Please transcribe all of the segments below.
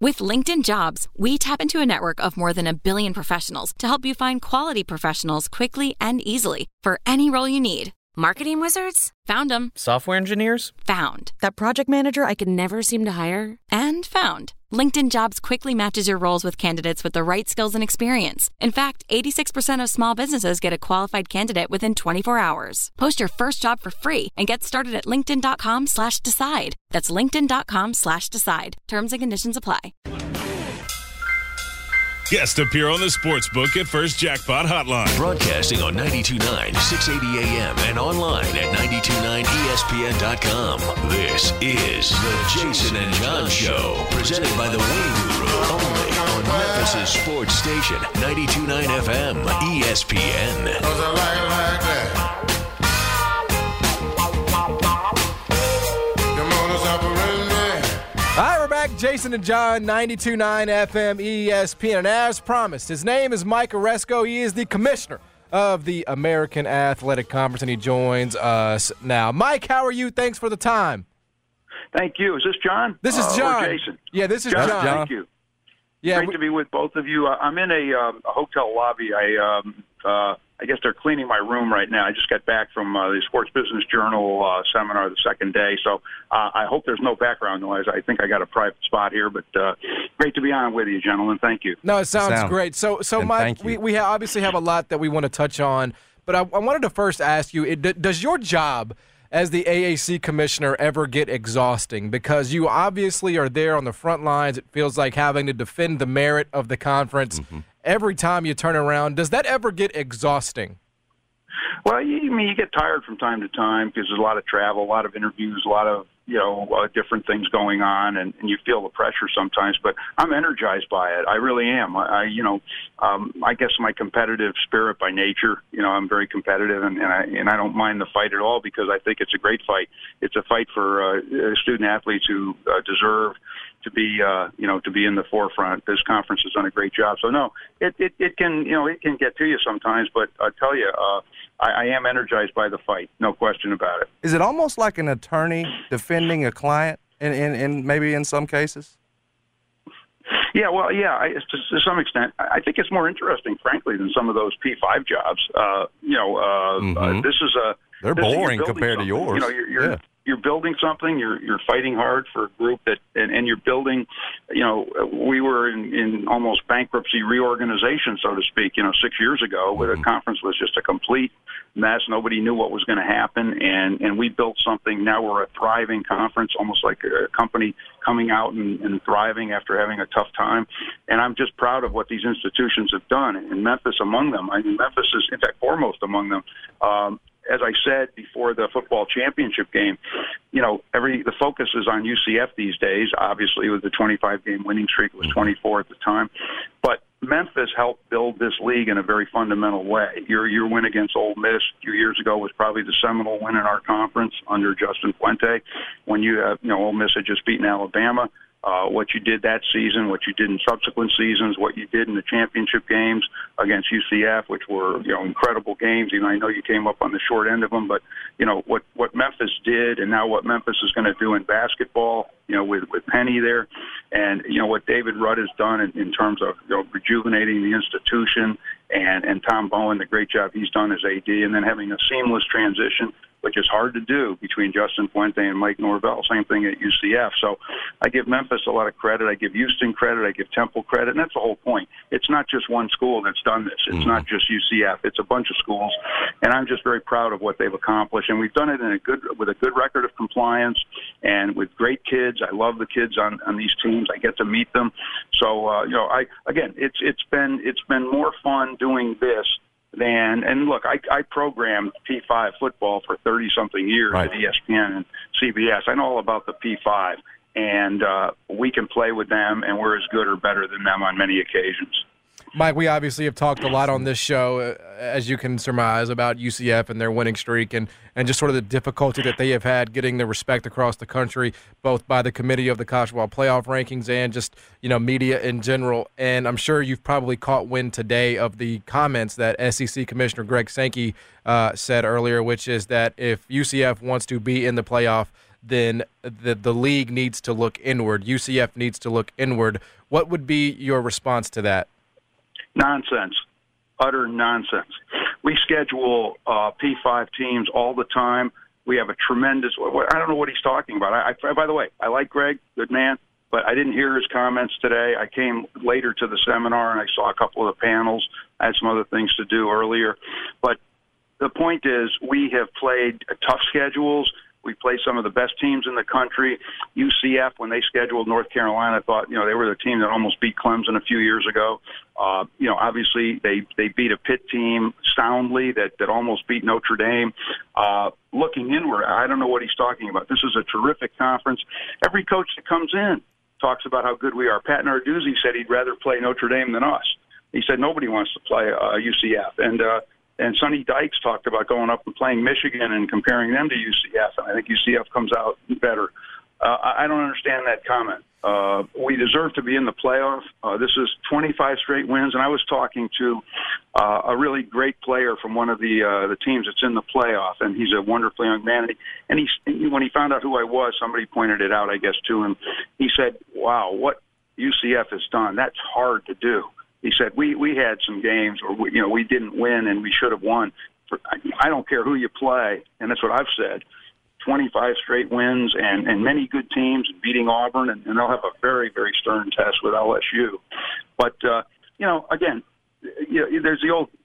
With LinkedIn Jobs, we tap into a network of more than 1 billion professionals to help you find quality professionals quickly and easily for any role you need. Marketing wizards? Found them. Software engineers? Found. That project manager I could never seem to hire? And found. LinkedIn Jobs quickly matches your roles with candidates with the right skills and experience. In fact, 86% of small businesses get a qualified candidate within 24 hours. Post your first job for free and get started at linkedin.com/decide. That's linkedin.com/decide. Terms and conditions apply. Guest appear on the Sportsbook at First Jackpot Hotline. Broadcasting on 92.9, 680 AM and online at 929ESPN.com. This is the Jason and John Show, presented by the Winning Guru, only on Memphis' sports station, 92.9 FM, ESPN. All right, we're back. Jason and John, 92.9 FM, ESPN. And as promised, his name is Mike Aresco. He is the commissioner of the American Athletic Conference, and he joins us now. Mike, how are you? Thanks for the time. Thank you. Is this John? This is John. Or Jason? Yeah, this is John. Thank you. Yeah, Great to be with both of you. I'm in a hotel lobby. I guess they're cleaning my room right now. I just got back from the Sports Business Journal seminar the second day, so I hope there's no background noise. I think I got a private spot here, but great to be on with you, gentlemen. Thank you. No, it sounds great. So Mike, we obviously have a lot that we want to touch on, but I wanted to first ask you, does your job as the AAC commissioner ever get exhausting? Because you obviously are there on the front lines. It feels like having to defend the merit of the conference every time you turn around. Does that ever get exhausting? Well, you get tired from time to time because there's a lot of travel, a lot of interviews, a lot of different things going on, and you feel the pressure sometimes. But I'm energized by it. I really am. I guess my competitive spirit by nature. I'm very competitive, and I don't mind the fight at all because I think it's a great fight. It's a fight for student athletes who deserve to be in the forefront. This conference has done a great job. So no, it can get to you sometimes, but I tell you, I am energized by the fight, no question about it. Is it almost like an attorney defending a client in maybe in some cases? Yeah, well, to some extent. I think it's more interesting, frankly, than some of those P5 jobs. This is they're boring compared to yours. You're building something. You're fighting hard for a group and you're building. We were in almost bankruptcy reorganization, so to speak. 6 years ago, where the conference was just a complete mess. Nobody knew what was going to happen, and we built something. Now we're a thriving conference, almost like a company coming out and thriving after having a tough time. And I'm just proud of what these institutions have done, and Memphis among them. I mean, Memphis is, in fact, foremost among them. As I said before the football championship game, the focus is on UCF these days. Obviously, with the 25-game winning streak, it was 24 at the time. But Memphis helped build this league in a very fundamental way. Your win against Ole Miss a few years ago was probably the seminal win in our conference under Justin Fuente, when Ole Miss had just beaten Alabama. What you did that season, what you did in subsequent seasons, what you did in the championship games against UCF, which were incredible games. Even I know you came up on the short end of them, but what Memphis did, and now what Memphis is going to do in basketball, with Penny there, and what David Rudd has done in terms of rejuvenating the institution, and Tom Bowen, the great job he's done as AD, and then having a seamless transition, which is hard to do, between Justin Fuente and Mike Norvell. Same thing at UCF. So I give Memphis a lot of credit. I give Houston credit. I give Temple credit. And that's the whole point. It's not just one school that's done this. It's not just UCF. It's a bunch of schools. And I'm just very proud of what they've accomplished. And we've done it with a good record of compliance and with great kids. I love the kids on these teams. I get to meet them. So, it's been more fun doing this and look, I programmed P5 football for 30-something years at ESPN and CBS. I know all about the P5, and we can play with them, and we're as good or better than them on many occasions. Mike, we obviously have talked a lot on this show, as you can surmise, about UCF and their winning streak and just sort of the difficulty that they have had getting the respect across the country, both by the committee of the college football playoff rankings and just, media in general. And I'm sure you've probably caught wind today of the comments that SEC Commissioner Greg Sankey said earlier, which is that if UCF wants to be in the playoff, then the league needs to look inward. UCF needs to look inward. What would be your response to that? Nonsense. Utter nonsense. We schedule P5 teams all the time. We have a tremendous – I don't know what he's talking about. By the way, I like Greg, good man, but I didn't hear his comments today. I came later to the seminar, and I saw a couple of the panels. I had some other things to do earlier. But the point is we have played tough schedules. We play some of the best teams in the country. UCF, when they scheduled North Carolina, I thought, they were the team that almost beat Clemson a few years ago. Obviously they beat a Pitt team soundly that almost beat Notre Dame. Looking inward, I don't know what he's talking about. This is a terrific conference. Every coach that comes in talks about how good we are. Pat Narduzzi said he'd rather play Notre Dame than us. He said nobody wants to play UCF. And Sonny Dykes talked about going up and playing Michigan and comparing them to UCF, and I think UCF comes out better. I don't understand that comment. We deserve to be in the playoff. This is 25 straight wins, and I was talking to a really great player from one of the teams that's in the playoff, and he's a wonderful young man. And when he found out who I was, somebody pointed it out, I guess, to him. He said, wow, what UCF has done, that's hard to do. He said, we had some games where we didn't win and we should have won. I don't care who you play, and that's what I've said. 25 straight wins and many good teams beating Auburn, and they'll have a very, very stern test with LSU. But, again, there's the old,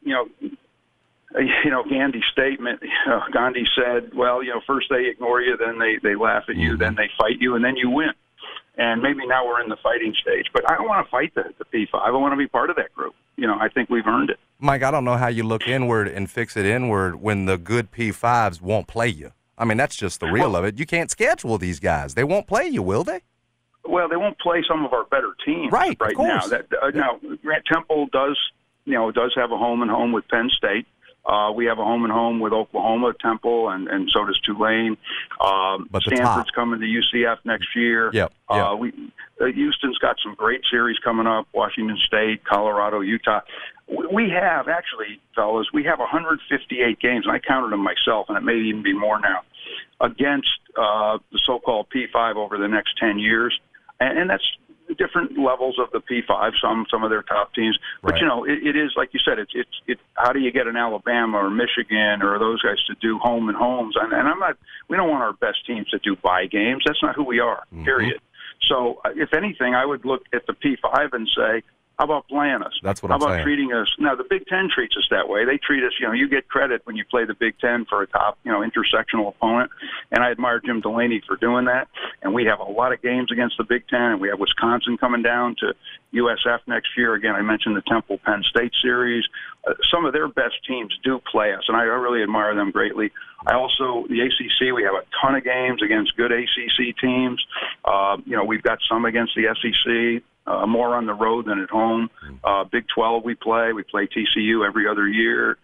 Gandhi statement. Gandhi said, well, first they ignore you, then they laugh at you, then they fight you, and then you win. And maybe now we're in the fighting stage. But I don't want to fight the P5. I want to be part of that group. I think we've earned it. Mike, I don't know how you look inward and fix it inward when the good P5s won't play you. I mean, that's just the real of it. You can't schedule these guys. They won't play you, will they? Well, they won't play some of our better teams right now. Now, Grant Temple does have a home and home with Penn State. We have a home and home with Oklahoma, Temple, and so does Tulane. But Stanford's coming to UCF next year. Yep. Houston's got some great series coming up, Washington State, Colorado, Utah. We have, actually, fellas, 158 games, and I counted them myself, and it may even be more now, against the so-called P5 over the next 10 years. And that's different levels of the P5, some of their top teams. But, right. It is, like you said, it's how do you get an Alabama or Michigan or those guys to do home and homes? And we don't want our best teams to do bye games. That's not who we are, period. So, if anything, I would look at the P5 and say, how about playing us? That's what I'm saying. How about treating us? Now, the Big Ten treats us that way. They treat us, you get credit when you play the Big Ten for a top, intersectional opponent. And I admire Jim Delaney for doing that. And we have a lot of games against the Big Ten. And we have Wisconsin coming down to USF next year. Again, I mentioned the Temple-Penn State series. Some of their best teams do play us, and I really admire them greatly. The ACC, we have a ton of games against good ACC teams. We've got some against the SEC. More on the road than at home. Big 12 we play TCU every other year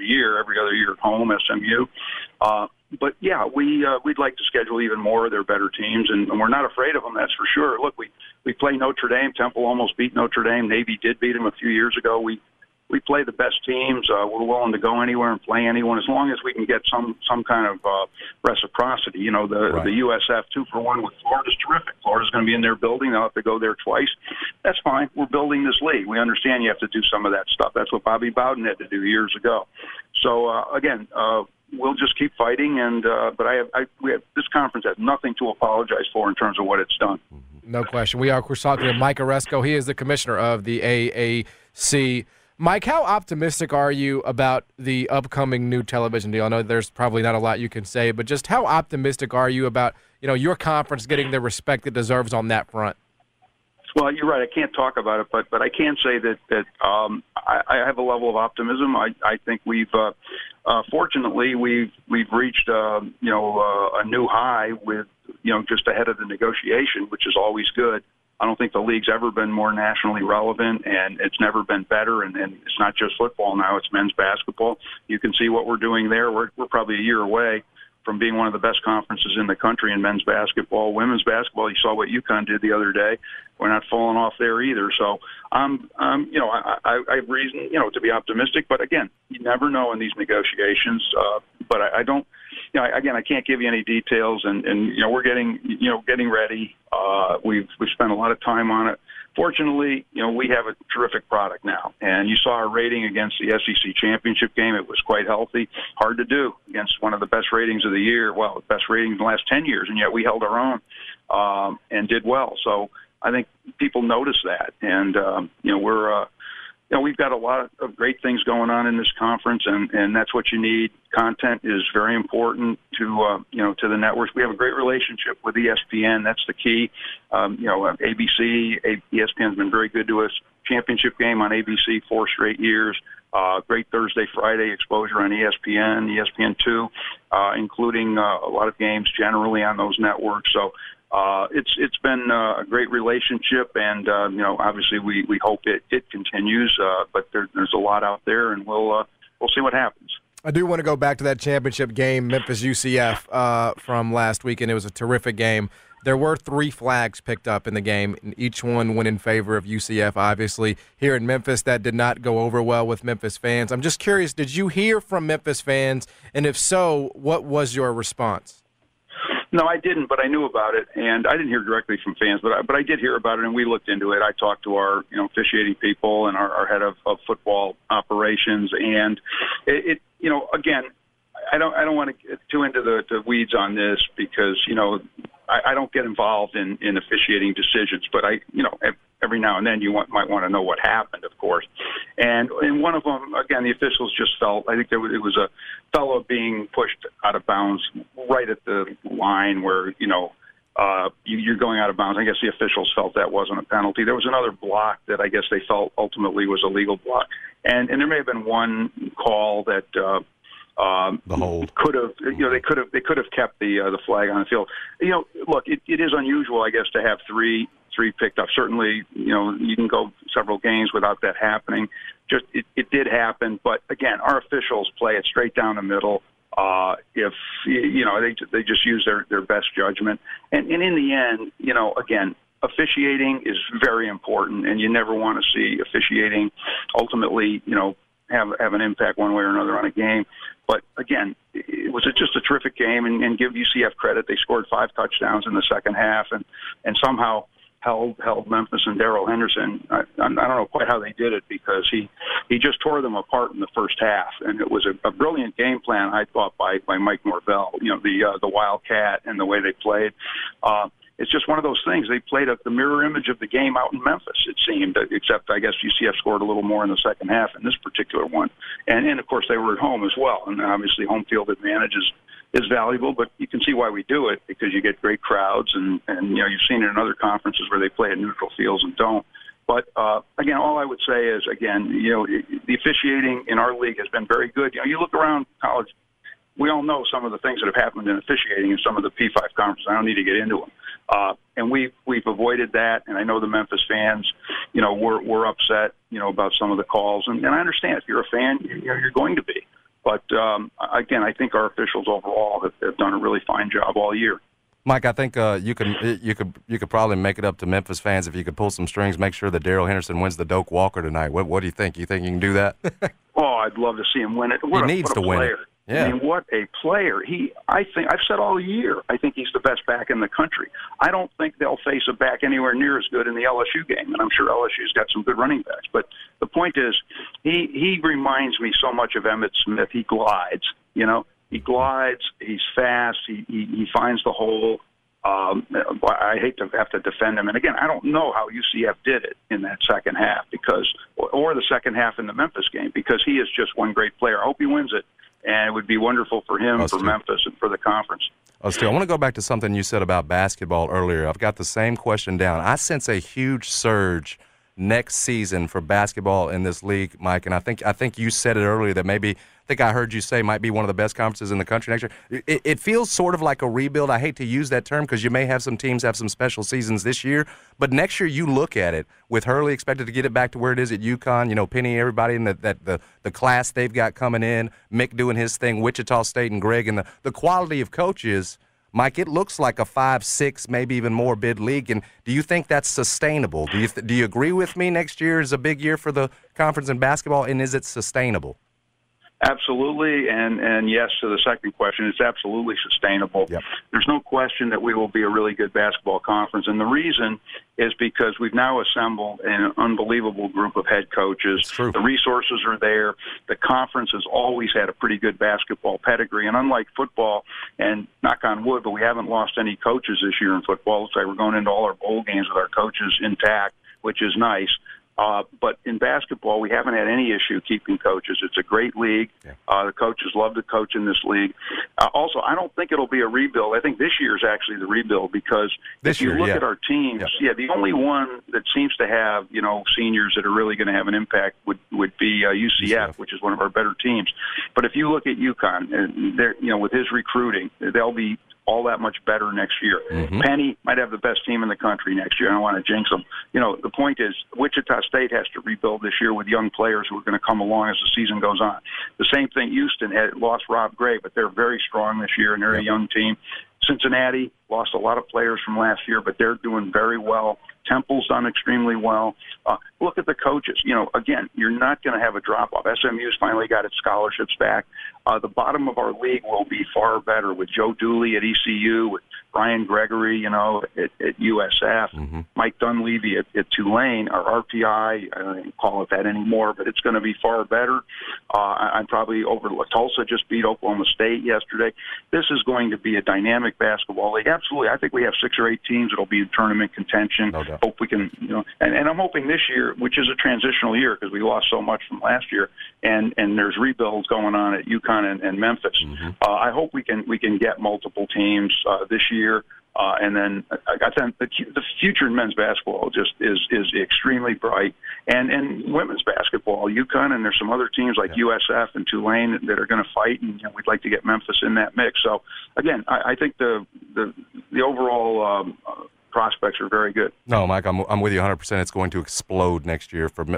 at home, SMU. But yeah, we'd like to schedule even more of their better teams, and we're not afraid of them, that's for sure. Look, we play Notre Dame. Temple almost beat Notre Dame. Navy did beat them a few years ago. We play the best teams. We're willing to go anywhere and play anyone as long as we can get some kind of reciprocity. The USF 2-for-1 with Florida is terrific. Florida's going to be in their building. They'll have to go there twice. That's fine. We're building this league. We understand you have to do some of that stuff. That's what Bobby Bowden had to do years ago. So again, we'll just keep fighting. But this conference has nothing to apologize for in terms of what it's done. No question. We're talking to Mike Aresco. He is the commissioner of the AAC. Mike, how optimistic are you about the upcoming new television deal? I know there's probably not a lot you can say, but just how optimistic are you about your conference getting the respect it deserves on that front? Well, you're right. I can't talk about it, but I can say that I have a level of optimism. I think fortunately we've reached a new high with just ahead of the negotiation, which is always good. I don't think the league's ever been more nationally relevant, and it's never been better. And it's not just football now; it's men's basketball. You can see what we're doing there. We're probably a year away from being one of the best conferences in the country in men's basketball. Women's basketball, you saw what UConn did the other day. We're not falling off there either. So I have reason, to be optimistic. But again, you never know in these negotiations. but I don't. Again, I can't give you any details, and we're getting ready. We've spent a lot of time on it. Fortunately, we have a terrific product now, and you saw our rating against the SEC championship game. It was quite healthy. Hard to do against one of the best ratings of the year. Well, the best ratings in the last 10 years, and yet we held our own and did well. So I think people notice that, and we've got a lot of great things going on in this conference, and that's what you need. Content is very important to the networks. We have a great relationship with ESPN. That's the key. ABC, ESPN's been very good to us. Championship game on ABC 4 straight years. Great Thursday, Friday exposure on ESPN, ESPN2, including a lot of games generally on those networks. So it's been a great relationship, and obviously we hope it continues. But there's a lot out there, and we'll see what happens. I do want to go back to that championship game, Memphis UCF from last weekend. It was a terrific game. There were 3 flags picked up in the game, and each one went in favor of UCF. Obviously, here in Memphis, that did not go over well with Memphis fans. I'm just curious, did you hear from Memphis fans? And if so, what was your response? No, I didn't, but I knew about it, and I didn't hear directly from fans, but I did hear about it, and we looked into it. I talked to our officiating people and our head of football operations, and it again, I don't want to get too into the weeds on this because I don't get involved in officiating decisions, but every now and then you might want to know what happened, of course. And in one of them, again, the officials just felt, I think it was a fellow being pushed out of bounds right at the line where, you're going out of bounds. I guess the officials felt that wasn't a penalty. There was another block that I guess they felt ultimately was a legal block. And there may have been one call that the hold could have, they could have kept the flag on the field. Look, it is unusual, I guess, to have three picked up. Certainly, you can go several games without that happening. Just it did happen, but again, our officials play it straight down the middle. If they just use their best judgment, and in the end, again, officiating is very important, and you never want to see officiating ultimately, have an impact one way or another on a game. But again, it was just a terrific game, and give UCF credit. They scored 5 touchdowns in the second half, and somehow held Memphis and Darrell Henderson. I don't know quite how they did it because he just tore them apart in the first half, and it was a brilliant game plan, I thought, by Mike Norvell. The Wildcat and the way they played. It's just one of those things. They played the mirror image of the game out in Memphis, it seemed, except I guess UCF scored a little more in the second half in this particular one. And of course, they were at home as well. And obviously, home field advantage is valuable, but you can see why we do it, because you get great crowds. And you've seen it in other conferences where they play at neutral fields and don't. But, again, all I would say is, again, the officiating in our league has been very good. You look around college, we all know some of the things that have happened in officiating in some of the P5 conferences. I don't need to get into them. And we've avoided that, and I know the Memphis fans, were upset, about some of the calls, and I understand if you're a fan, you're going to be. But again, I think our officials overall have done a really fine job all year. Mike, I think you could probably make it up to Memphis fans if you could pull some strings, make sure that Darrell Henderson wins the Doak Walker tonight. What do you think? You think you can do that? Oh, I'd love to see him win it. He needs to win it. Yeah. I mean, what a player. I've said all year, I think he's the best back in the country. I don't think they'll face a back anywhere near as good in the LSU game, and I'm sure LSU's got some good running backs. But the point is, he reminds me so much of Emmitt Smith. He glides, He glides, he's fast, he finds the hole. I hate to have to defend him. And again, I don't know how UCF did it in that second half or the second half in the Memphis game, because he is just one great player. I hope he wins it. And it would be wonderful for him, for Memphis, and for the conference. I want to go back to something you said about basketball earlier. I've got the same question down. I sense a huge surge next season for basketball in this league, Mike. And I think you said it earlier that I think I heard you say might be one of the best conferences in the country next year. It feels sort of like a rebuild. I hate to use that term because you may have some teams have some special seasons this year. But next year you look at it, with Hurley expected to get it back to where it is at UConn, Penny, everybody in the class they've got coming in, Mick doing his thing, Wichita State and Greg, and the quality of coaches, Mike, it looks like a 5, 6, maybe even more bid league. And do you think that's sustainable? Do you agree with me? Next year is a big year for the conference in basketball, and is it sustainable? Absolutely, and yes to the second question. It's absolutely sustainable. Yep. There's no question that we will be a really good basketball conference, and the reason is because we've now assembled an unbelievable group of head coaches. It's true. The resources are there. The conference has always had a pretty good basketball pedigree, and unlike football, and knock on wood, but we haven't lost any coaches this year in football. It's like we're going into all our bowl games with our coaches intact, which is nice. But in basketball, we haven't had any issue keeping coaches. It's a great league. The coaches love to coach in this league. Also, I don't think it'll be a rebuild. I think this year is actually the rebuild because if you look at our teams, the only one that seems to have, seniors that are really going to have an impact would be UCF, which is one of our better teams. But if you look at UConn, they're, with his recruiting, they'll be all that much better next year. Penny might have the best team in the country next year. I don't want to jinx them. The point is Wichita State has to rebuild this year with young players who are going to come along as the season goes on. The same thing, Houston had lost Rob Gray, but they're very strong this year, and they're a young team. Cincinnati lost a lot of players from last year, but they're doing very well. Temple's done extremely well. Look at the coaches. Again, you're not going to have a drop-off. SMU's finally got its scholarships back. The bottom of our league will be far better with Joe Dooley at ECU, with Brian Gregory, at USF, Mike Dunleavy at Tulane, or RPI. I don't call it that anymore, but it's going to be far better. I'm probably over. Tulsa just beat Oklahoma State yesterday. This is going to be a dynamic basketball league. Absolutely. I think we have 6 or 8 teams that will be in tournament contention. No doubt. Hope we can, and I'm hoping this year, which is a transitional year because we lost so much from last year, and there's rebuilds going on at UConn and Memphis. I hope we can get multiple teams this year. And then I think the future in men's basketball just is extremely bright. And women's basketball, UConn, and there's some other teams like USF and Tulane that are going to fight, and we'd like to get Memphis in that mix. So, again, I think the overall prospects are very good. No, Mike, I'm with you 100%. It's going to explode next year for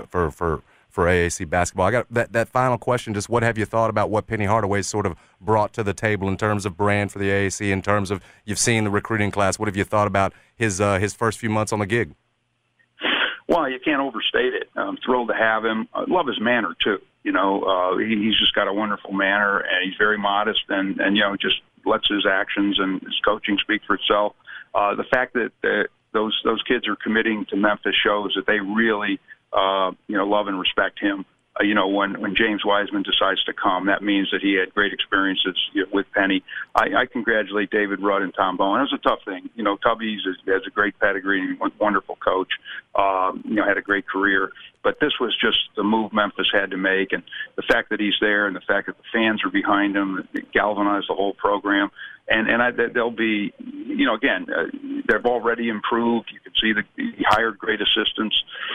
AAC basketball. I got that final question. Just what have you thought about what Penny Hardaway sort of brought to the table in terms of brand for the AAC, in terms of you've seen the recruiting class? What have you thought about his first few months on the gig? Well, you can't overstate it. I'm thrilled to have him. I love his manner, too. He's just got a wonderful manner, and he's very modest and just lets his actions and his coaching speak for itself. The fact that those kids are committing to Memphis shows that they really love and respect him. When James Wiseman decides to come, that means that he had great experiences with Penny. I congratulate David Rudd and Tom Bowen. It was a tough thing. Tubby has a great pedigree and wonderful coach. Had a great career. But this was just the move Memphis had to make, and the fact that he's there and the fact that the fans are behind him, it galvanized the whole program. And they'll be, they've already improved. You can see he hired great assistants.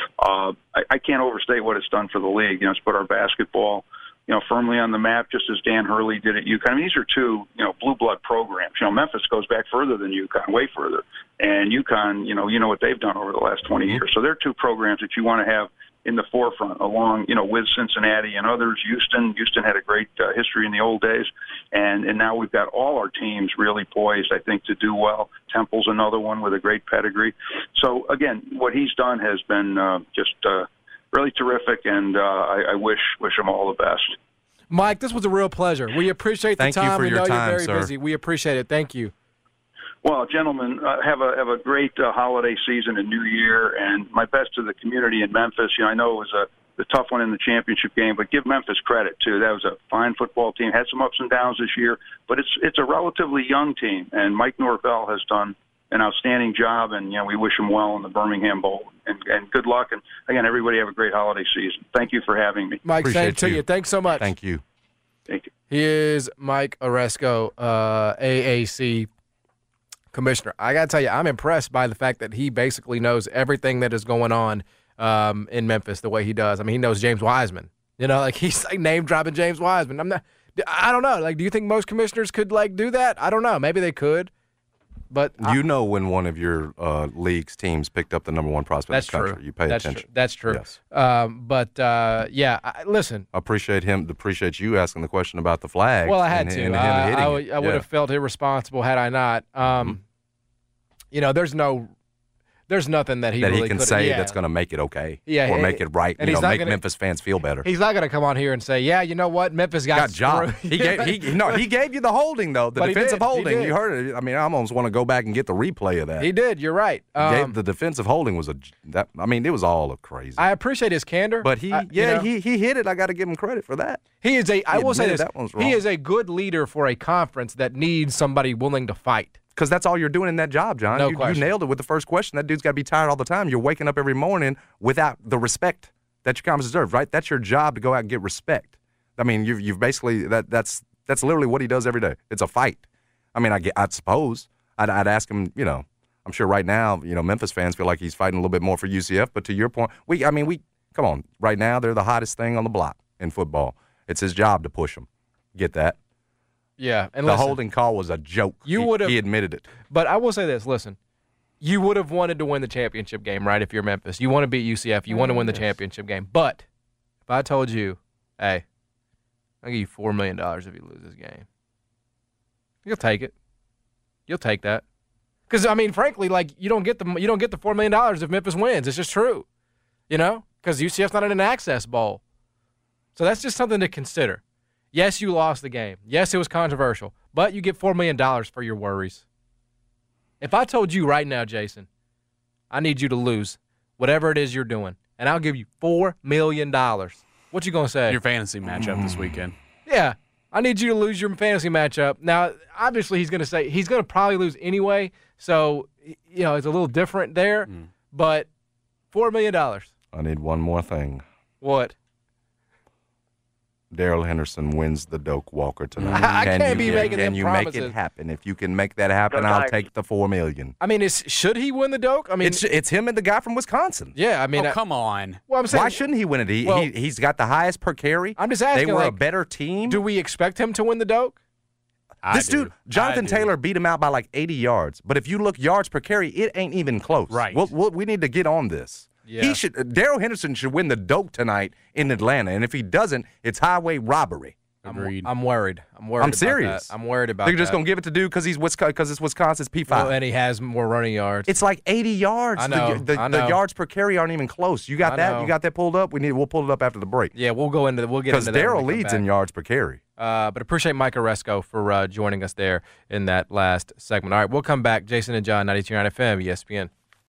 I can't overstate what it's done for the league. It's put our basketball, firmly on the map, just as Dan Hurley did at UConn. I mean, these are two, blue blood programs. Memphis goes back further than UConn, way further. And UConn, you know what they've done over the last 20 years. So they're two programs that you want to have in the forefront, along, with Cincinnati and others. Houston had a great history in the old days, and now we've got all our teams really poised, I think, to do well. Temple's another one with a great pedigree. So again, what he's done has been just really terrific, and I wish him all the best. Mike, this was a real pleasure. We appreciate the time. Thank you for your time, you're very sir. busy. We appreciate it. Thank you. Well, gentlemen, have a great holiday season and New Year, and my best to the community in Memphis. I know it was the tough one in the championship game, but give Memphis credit too. That was a fine football team. Had some ups and downs this year, but it's a relatively young team, and Mike Norvell has done an outstanding job, and we wish him well in the Birmingham Bowl. And good luck, and again, everybody have a great holiday season. Thank you for having me. Mike, same to you. Thanks so much. Thank you. Thank you. He is Mike Aresco, AAC commissioner. I got to tell you, I'm impressed by the fact that he basically knows everything that is going on in Memphis the way he does. I mean, he knows James Wiseman. He's name dropping James Wiseman. I don't know. Do you think most commissioners could do that? I don't know. Maybe they could. But when one of your league's teams picked up the number one prospect in the country, you pay attention. That's true. Yes. Listen. I appreciate you asking the question about the flag. Well, I had to. I would have felt irresponsible had I not. There's no there's nothing that he really can say that's going to make it okay, or make it right, and make Memphis fans feel better. He's not going to come on here and say, "Yeah, you know what, Memphis got job." He gave you the holding though, the defensive holding. You heard it. I mean, I almost want to go back and get the replay of that. He did. You're right. The defensive holding was it was all crazy. I appreciate his candor, but he hit it. I got to give him credit for that. He is I will say this: he is a good leader for a conference that needs somebody willing to fight. Because that's all you're doing in that job, John. No you question. You nailed it with the first question. That dude's got to be tired all the time. You're waking up every morning without the respect that your conference deserves, right? That's your job, to go out and get respect. I mean, you've basically that's literally what he does every day. It's a fight. I mean, I suppose I'd ask him. I'm sure right now, Memphis fans feel like he's fighting a little bit more for UCF. But to your point, we come on. Right now, they're the hottest thing on the block in football. It's his job to push them. Get that? Yeah, and the holding call was a joke. He admitted it. But I will say this: listen, you would have wanted to win the championship game, right? If you're Memphis, you want to beat UCF, you want to win the championship game. But if I told you, hey, I'll give you $4 million if you lose this game, you'll take it. You'll take that, because I mean, frankly, like you don't get the $4 million if Memphis wins. It's just true, because UCF's not in an access bowl. So that's just something to consider. Yes, you lost the game. Yes, it was controversial. But you get $4 million for your worries. If I told you right now, Jason, I need you to lose whatever it is you're doing, and I'll give you $4 million, what you going to say? Your fantasy matchup this weekend. Yeah, I need you to lose your fantasy matchup. Now, obviously, he's going to probably lose anyway, so, it's a little different there, but $4 million. I need one more thing. What? Darrell Henderson wins the Doak Walker tonight. I can't be making them promises. Can you make it happen? If you can make that happen, I'll take the $4 million. I mean, should he win the Doak? I mean, it's him and the guy from Wisconsin. Yeah, I mean, come on. Well, I'm saying, why shouldn't he win it? He's got the highest per carry. I'm just asking. They were a better team. Do we expect him to win the Doak? Dude, Jonathan Taylor beat him out by like 80 yards. But if you look yards per carry, it ain't even close. Right. We need to get on this. Yeah. Darrell Henderson should win the Doak tonight in Atlanta, and if he doesn't, it's highway robbery. Agreed. I'm worried. I'm serious. I'm worried about that. They're just going to give it to dude because it's Wisconsin's P5. Well, and he has more running yards. It's like 80 yards. I know. The yards per carry aren't even close. You got that? You got that pulled up? We'll pull it up after the break. Yeah, we'll get into that. Because Darrell leads in yards per carry. But appreciate Mike Oresco for joining us there in that last segment. All right, we'll come back. Jason and John, 92.9 FM, ESPN.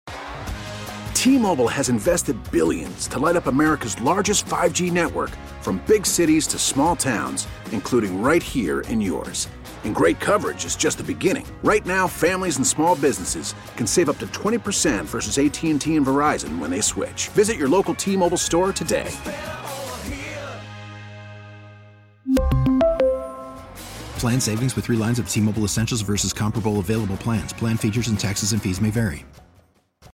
T-Mobile has invested billions to light up America's largest 5G network, from big cities to small towns, including right here in yours. And great coverage is just the beginning. Right now, families and small businesses can save up to 20% versus AT&T and Verizon when they switch. Visit your local T-Mobile store today. Plan savings with 3 lines of T-Mobile Essentials versus comparable available plans. Plan features and taxes and fees may vary.